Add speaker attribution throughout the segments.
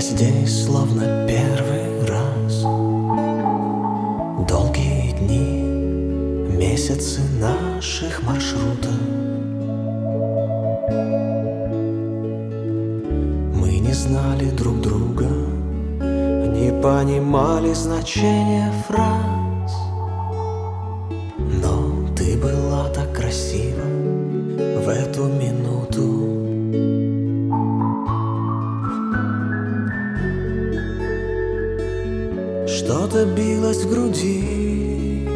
Speaker 1: здесь словно первый раз. Долгие дни, месяцы наших маршрутов. Мы не знали друг друга, не понимали значения фраз. Но ты была так красива в эту минуту. Что-то билось в груди,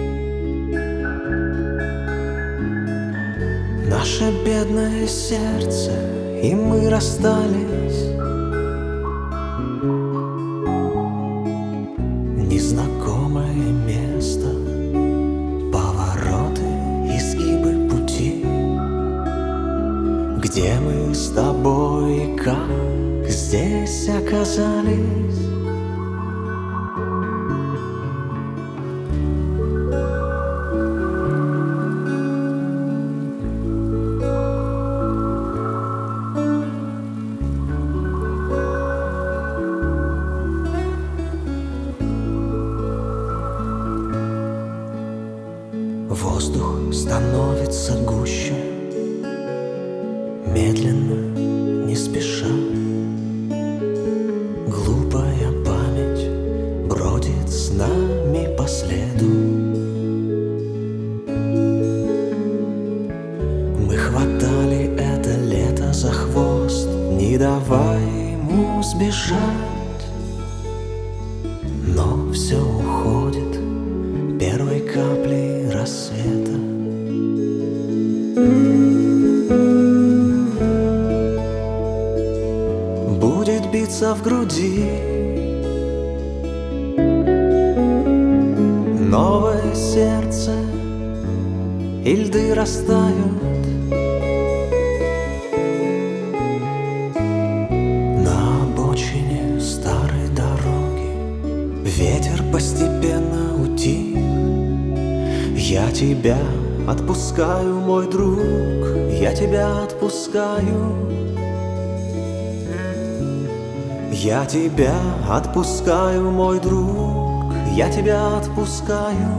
Speaker 1: наше бедное сердце, и мы расстались. Незнакомое место, повороты, изгибы пути. Где мы с тобой, как здесь оказались? Воздух становится гуще, медленно, не спеша. Глупая память бродит с нами по следу. Мы хватали это лето за хвост, не давая ему сбежать. Но все уходит первой каплей рассвета. Будет биться в груди новое сердце, и льды растают. На обочине старой дороги ветер постепенно утих. Я тебя отпускаю, мой друг, я тебя отпускаю. Я тебя отпускаю, мой друг, я тебя отпускаю.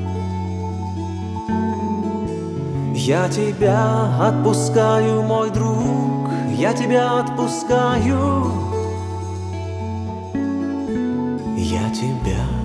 Speaker 1: Я тебя отпускаю, мой друг, я тебя отпускаю. Я тебя